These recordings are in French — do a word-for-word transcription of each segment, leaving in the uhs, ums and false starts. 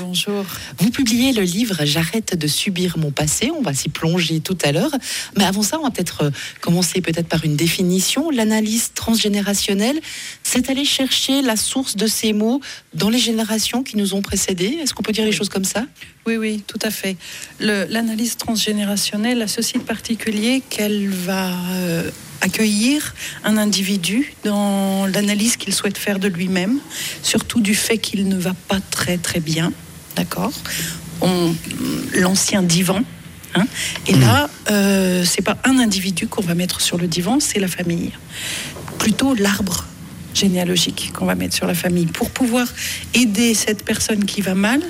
bonjour. Vous publiez le livre « J'arrête de subir mon passé ». On va s'y plonger tout à l'heure. Mais avant ça, on va peut-être commencer peut-être par une définition. L'analyse transgénérationnelle, c'est aller chercher la source de ces mots dans les générations qui nous ont précédés. Est-ce qu'on peut dire les choses comme ça ? Oui, oui, tout à fait. Le, l'analyse transgénérationnelle a ceci de particulier qu'elle va euh, accueillir un individu dans l'analyse qu'il souhaite faire de lui-même, surtout du fait qu'il ne va pas très très bien, d'accord ? On, l'ancien divan, hein ? Et mmh. là, euh, c'est pas un individu qu'on va mettre sur le divan, c'est la famille. Plutôt l'arbre généalogique qu'on va mettre sur la famille pour pouvoir aider cette personne qui va mal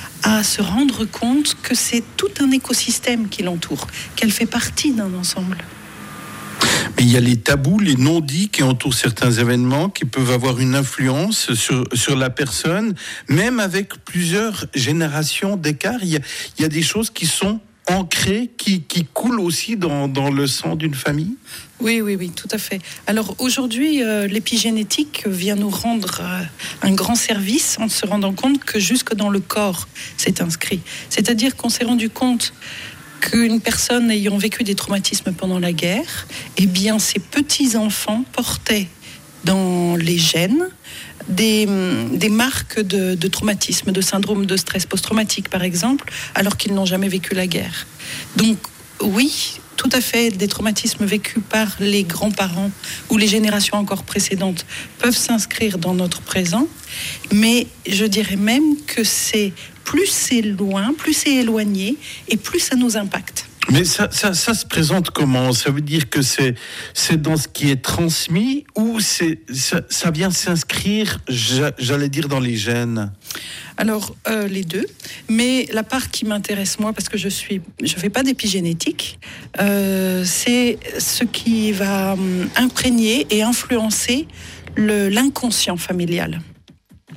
à se rendre compte que c'est tout un écosystème qui l'entoure, qu'elle fait partie d'un ensemble. Mais il y a les tabous, les non-dits qui entourent certains événements, qui peuvent avoir une influence sur, sur la personne, même avec plusieurs générations d'écart. Il y a, il y a des choses qui sont ancrées, qui, qui coulent aussi dans, dans le sang d'une famille. Oui, oui, oui, tout à fait. Alors aujourd'hui, euh, l'épigénétique vient nous rendre euh, un grand service en se rendant compte que jusque dans le corps, c'est inscrit. C'est-à-dire qu'on s'est rendu compte qu'une personne ayant vécu des traumatismes pendant la guerre, eh bien, ses petits-enfants portaient dans les gènes des, des marques de, de traumatisme, de syndrome de stress post-traumatique, par exemple, alors qu'ils n'ont jamais vécu la guerre. Donc, oui, tout à fait, des traumatismes vécus par les grands-parents ou les générations encore précédentes peuvent s'inscrire dans notre présent, mais je dirais même que c'est plus c'est loin, plus c'est éloigné et plus ça nous impacte. Mais ça, ça, ça se présente comment ? Ça veut dire que c'est, c'est dans ce qui est transmis ou c'est, ça, ça vient s'inscrire, j'allais dire, dans les gènes ? Alors, euh, les deux. Mais la part qui m'intéresse, moi, parce que je suis, je fais pas d'épigénétique, euh, c'est ce qui va hum, imprégner et influencer le, l'inconscient familial. D'accord ?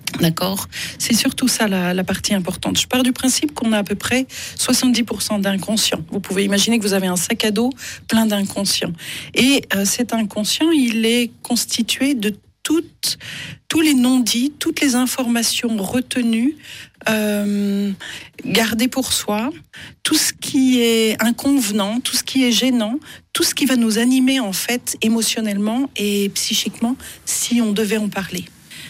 C'est surtout ça la, la partie importante. Je pars du principe qu'on a à peu près soixante-dix pour cent d'inconscient. Vous pouvez imaginer que vous avez un sac à dos plein d'inconscient. Et euh, cet inconscient, il est constitué de toutes, tous les non-dits, toutes les informations retenues, euh, gardées pour soi, tout ce qui est inconvenant, tout ce qui est gênant, tout ce qui va nous animer en fait émotionnellement et psychiquement si on devait en parler.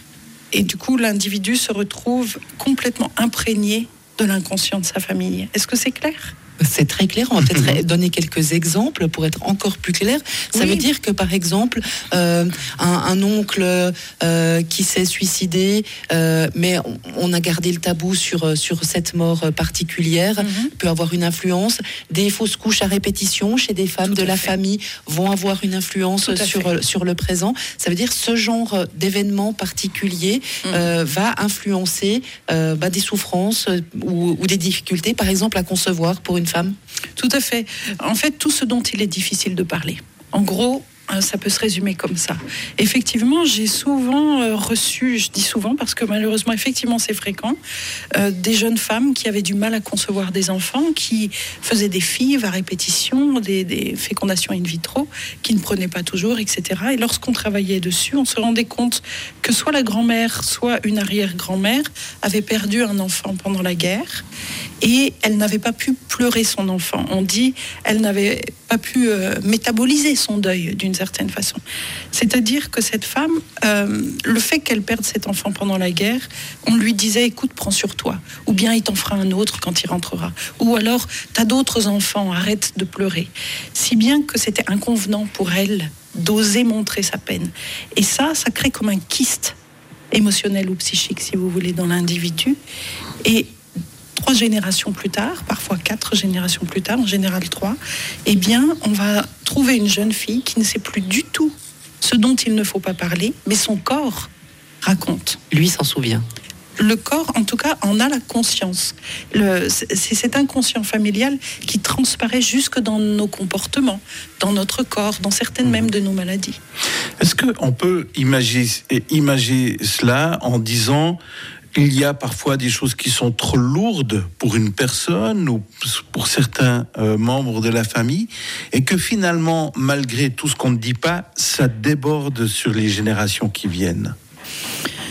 Et du coup, l'individu se retrouve complètement imprégné de l'inconscient de sa famille. Est-ce que c'est clair ? C'est très clair. On va peut-être donner quelques exemples pour être encore plus clair. Ça oui. veut dire que, par exemple, euh, un, un oncle euh, qui s'est suicidé, euh, mais on, on a gardé le tabou sur, sur cette mort particulière, mm-hmm. peut avoir une influence. Des fausses couches à répétition chez des femmes Tout de la fait. famille vont avoir une influence sur, sur le présent. Ça veut dire que ce genre d'événement particulier mm. euh, va influencer euh, bah, des souffrances ou, ou des difficultés, par exemple, à concevoir pour une femme. Tout à fait. En fait, tout ce dont il est difficile de parler. En gros, ça peut se résumer comme ça. Effectivement, j'ai souvent euh, reçu, je dis souvent parce que malheureusement, effectivement, c'est fréquent, euh, des jeunes femmes qui avaient du mal à concevoir des enfants, qui faisaient des F I V à répétition, des, des fécondations in vitro, qui ne prenaient pas toujours, et cetera. Et lorsqu'on travaillait dessus, on se rendait compte que soit la grand-mère, soit une arrière-grand-mère avait perdu un enfant pendant la guerre et elle n'avait pas pu pleurer son enfant. On dit elle n'avait pas pu euh, métaboliser son deuil d'une certaine façon. C'est-à-dire que cette femme, euh, le fait qu'elle perde cet enfant pendant la guerre, on lui disait écoute, prends sur toi, ou bien il t'en fera un autre quand il rentrera, ou alors t'as d'autres enfants, arrête de pleurer. Si bien que c'était inconvenant pour elle d'oser montrer sa peine. Et ça, ça crée comme un kyste émotionnel ou psychique, si vous voulez, dans l'individu. Et trois générations plus tard, parfois quatre générations plus tard, en général trois, eh bien, on va trouver une jeune fille qui ne sait plus du tout ce dont il ne faut pas parler, mais son corps raconte. Lui s'en souvient. Le corps, en tout cas, en a la conscience. Le, c'est cet inconscient familial qui transparaît jusque dans nos comportements, dans notre corps, dans certaines mmh. même de nos maladies. Est-ce qu'on peut imaginer, imaginer cela en disant il y a parfois des choses qui sont trop lourdes pour une personne ou pour certains euh, membres de la famille et que finalement, malgré tout ce qu'on ne dit pas, ça déborde sur les générations qui viennent?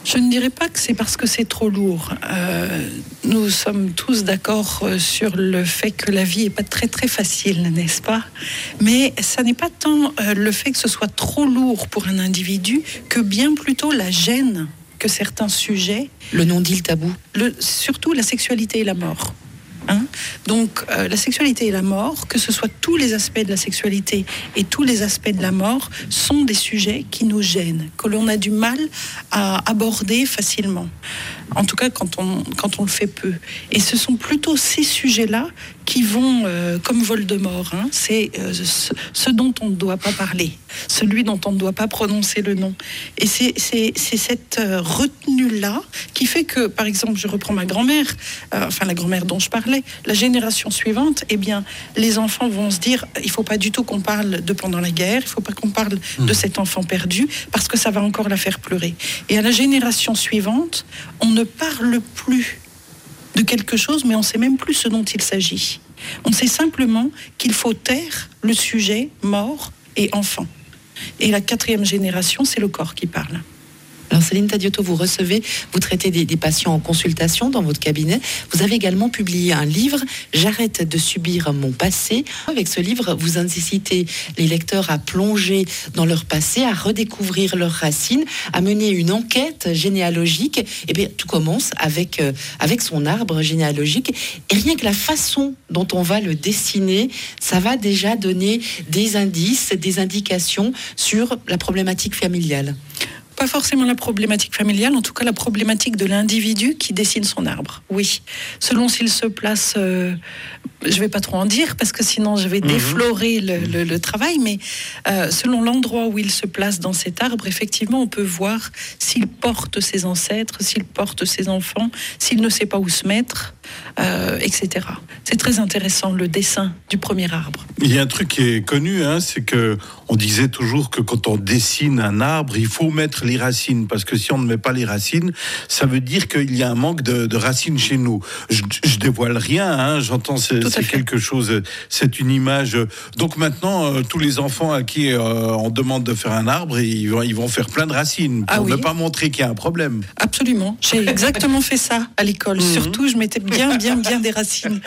Je ne dirais pas que c'est parce que c'est trop lourd. Euh, nous sommes tous d'accord sur le fait que la vie n'est pas très très facile, n'est-ce pas ? Mais ça n'est pas tant euh, le fait que ce soit trop lourd pour un individu que bien plutôt la gêne que certains sujets... Le non-dit, le tabou. Le, surtout la sexualité et la mort. Hein ? Donc euh, la sexualité et la mort, que ce soit tous les aspects de la sexualité et tous les aspects de la mort, sont des sujets qui nous gênent, que l'on a du mal à aborder facilement. En tout cas, quand on, quand on le fait peu. Et ce sont plutôt ces sujets-là qui vont, euh, comme Voldemort, hein, c'est euh, ce, ce dont on ne doit pas parler, celui dont on ne doit pas prononcer le nom. Et c'est, c'est, c'est cette euh, retenue-là qui fait que, par exemple, je reprends ma grand-mère, euh, enfin la grand-mère dont je parlais, la génération suivante, eh bien, les enfants vont se dire, il ne faut pas du tout qu'on parle de pendant la guerre, il ne faut pas qu'on parle mmh. de cet enfant perdu, parce que ça va encore la faire pleurer. Et à la génération suivante, on ne parle plus de quelque chose, mais on ne sait même plus ce dont il s'agit. On sait simplement qu'il faut taire le sujet mort et enfant. Et la quatrième génération, c'est le corps qui parle. Alors Céline Tadiotto, vous recevez, vous traitez des, des patients en consultation dans votre cabinet. Vous avez également publié un livre, J'arrête de subir mon passé. Avec ce livre, vous incitez les lecteurs à plonger dans leur passé, à redécouvrir leurs racines, à mener une enquête généalogique. Et bien, tout commence avec, euh, avec son arbre généalogique. Et rien que la façon dont on va le dessiner, ça va déjà donner des indices, des indications sur la problématique familiale. Pas forcément la problématique familiale, en tout cas la problématique de l'individu qui dessine son arbre. Oui, selon s'il se place, euh, je ne vais pas trop en dire parce que sinon je vais mmh. déflorer le, le, le travail, mais euh, selon l'endroit où il se place dans cet arbre, effectivement, on peut voir s'il porte ses ancêtres, s'il porte ses enfants, s'il ne sait pas où se mettre, euh, et cetera. C'est très intéressant, le dessin du premier arbre. Il y a un truc qui est connu, hein, c'est que on disait toujours que quand on dessine un arbre, il faut mettre les racines, parce que si on ne met pas les racines, ça veut dire qu'il y a un manque de, de racines chez nous. Je, je dévoile rien, hein, j'entends c'est, c'est quelque chose, c'est une image. Donc maintenant, euh, tous les enfants à qui euh, on demande de faire un arbre, ils vont, ils vont faire plein de racines pour ah oui. ne pas montrer qu'il y a un problème. Absolument, j'ai exactement fait ça à l'école. Mmh. Surtout, je mettais bien, bien, bien des racines.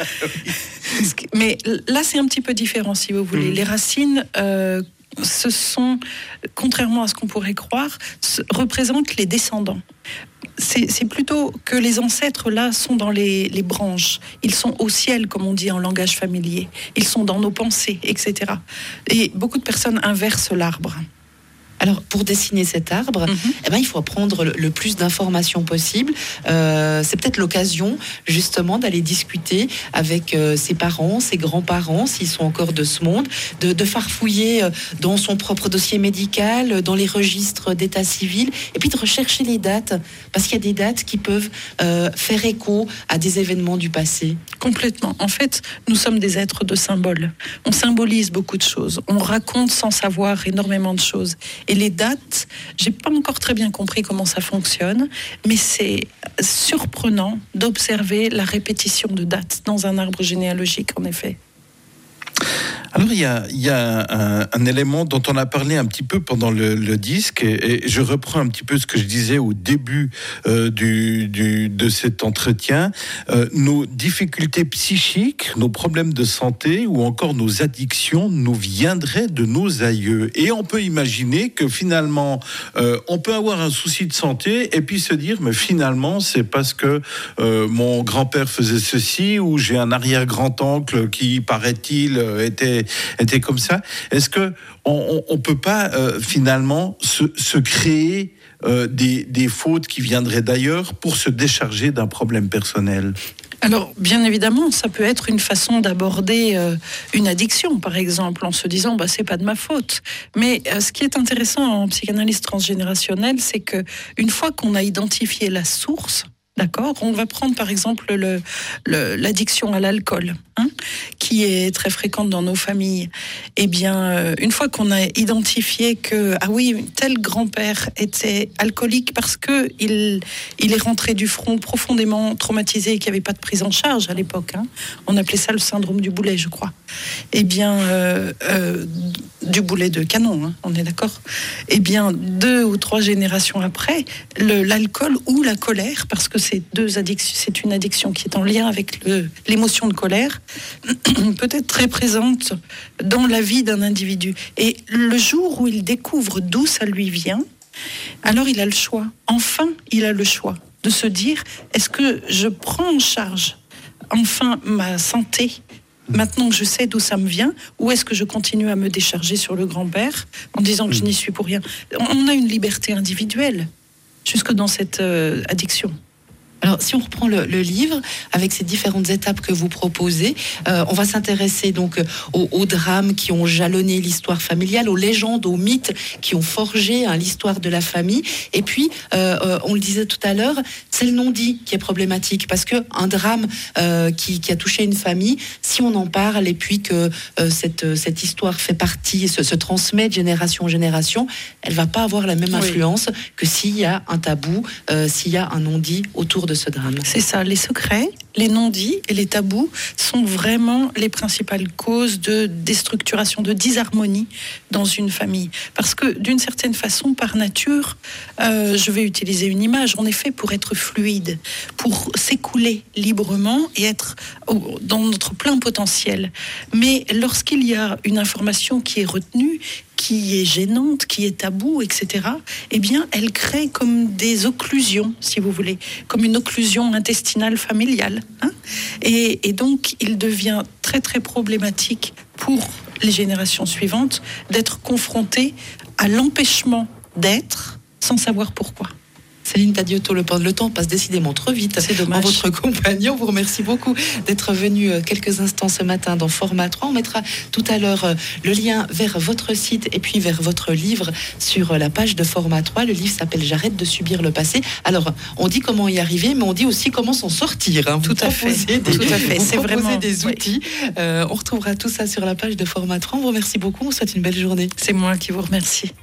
Mais là, c'est un petit peu différent, si vous voulez. Mmh. Les racines. Euh, ce sont, contrairement à ce qu'on pourrait croire, représentent les descendants. C'est, c'est plutôt que les ancêtres, là, sont dans les, les branches. Ils sont au ciel, comme on dit en langage familier. Ils sont dans nos pensées, et cetera. Et beaucoup de personnes inversent l'arbre. Alors, pour dessiner cet arbre, mm-hmm. eh ben, il faut prendre le, le plus d'informations possible. Euh, c'est peut-être l'occasion, justement, d'aller discuter avec euh, ses parents, ses grands-parents, s'ils sont encore de ce monde, de, de farfouiller dans son propre dossier médical, dans les registres d'état civil, et puis de rechercher les dates, parce qu'il y a des dates qui peuvent euh, faire écho à des événements du passé. Complètement. En fait, nous sommes des êtres de symboles. On symbolise beaucoup de choses. On raconte sans savoir énormément de choses. Et les dates, j'ai pas encore très bien compris comment ça fonctionne, mais c'est surprenant d'observer la répétition de dates dans un arbre généalogique, en effet. Alors, il y a, il y a un, un élément dont on a parlé un petit peu pendant le, le disque, et, et je reprends un petit peu ce que je disais au début euh, du, du, de cet entretien. Euh, nos difficultés psychiques, nos problèmes de santé ou encore nos addictions nous viendraient de nos aïeux. Et on peut imaginer que finalement, euh, on peut avoir un souci de santé et puis se dire, mais finalement, c'est parce que euh, mon grand-père faisait ceci ou j'ai un arrière-grand-oncle qui, paraît-il, était était comme ça. Est-ce que on, on peut pas euh, finalement se, se créer euh, des, des fautes qui viendraient d'ailleurs pour se décharger d'un problème personnel ? Alors, bien évidemment, ça peut être une façon d'aborder euh, une addiction, par exemple, en se disant bah, « c'est pas de ma faute ». Mais euh, ce qui est intéressant en psychanalyse transgénérationnelle, c'est qu'une fois qu'on a identifié la source, d'accord, on va prendre par exemple le, le, l'addiction à l'alcool, hein, qui est très fréquente dans nos familles. Eh bien, euh, une fois qu'on a identifié que ah oui, tel grand-père était alcoolique parce que il il est rentré du front profondément traumatisé et qu'il n'y avait pas de prise en charge à l'époque. Hein. On appelait ça le syndrome du boulet, je crois. eh bien, euh, euh, du boulet de canon, hein, on est d'accord. Eh bien, deux ou trois générations après, le, l'alcool ou la colère, parce que c'est deux addictions, c'est une addiction qui est en lien avec le, l'émotion de colère, peut être très présente dans la vie d'un individu. Et le jour où il découvre d'où ça lui vient, alors il a le choix. Enfin, il a le choix de se dire, est-ce que je prends en charge enfin ma santé, maintenant que je sais d'où ça me vient, ou est-ce que je continue à me décharger sur le grand-père en disant que je n'y suis pour rien? On a une liberté individuelle jusque dans cette euh, addiction. Alors, si on reprend le, le livre, avec ces différentes étapes que vous proposez, euh, on va s'intéresser donc aux, aux drames qui ont jalonné l'histoire familiale, aux légendes, aux mythes qui ont forgé hein, l'histoire de la famille. Et puis, euh, euh, on le disait tout à l'heure, c'est le non-dit qui est problématique, parce qu'un drame euh, qui, qui a touché une famille, si on en parle et puis que euh, cette, cette histoire fait partie, se, se transmet de génération en génération, elle ne va pas avoir la même influence oui. que s'il y a un tabou, euh, s'il y a un non-dit autour de ce drame. C'est ça, les secrets, les non-dits et les tabous sont vraiment les principales causes de déstructuration, de disharmonie dans une famille. Parce que d'une certaine façon, par nature, euh, je vais utiliser une image, on est fait pour être fluide, pour s'écouler librement et être au, dans notre plein potentiel. Mais lorsqu'il y a une information qui est retenue, qui est gênante, qui est tabou, et cetera, eh bien, elle crée comme des occlusions, si vous voulez, comme une occlusion intestinale familiale. Hein, et, et donc, il devient très, très problématique pour les générations suivantes d'être confrontées à l'empêchement d'être sans savoir pourquoi. Céline Tadiotto, le, le temps passe décidément trop vite. C'est dommage. En votre compagnie, on vous remercie beaucoup d'être venu quelques instants ce matin dans Format trois. On mettra tout à l'heure le lien vers votre site et puis vers votre livre sur la page de Format trois. Le livre s'appelle « J'arrête de subir le passé ». Alors, on dit comment y arriver, mais on dit aussi comment s'en sortir. Hein. Tout, à fait. Des, tout à fait. C'est vraiment des outils. Oui. Euh, on retrouvera tout ça sur la page de Format trois. On vous remercie beaucoup. On vous souhaite une belle journée. C'est moi qui vous remercie.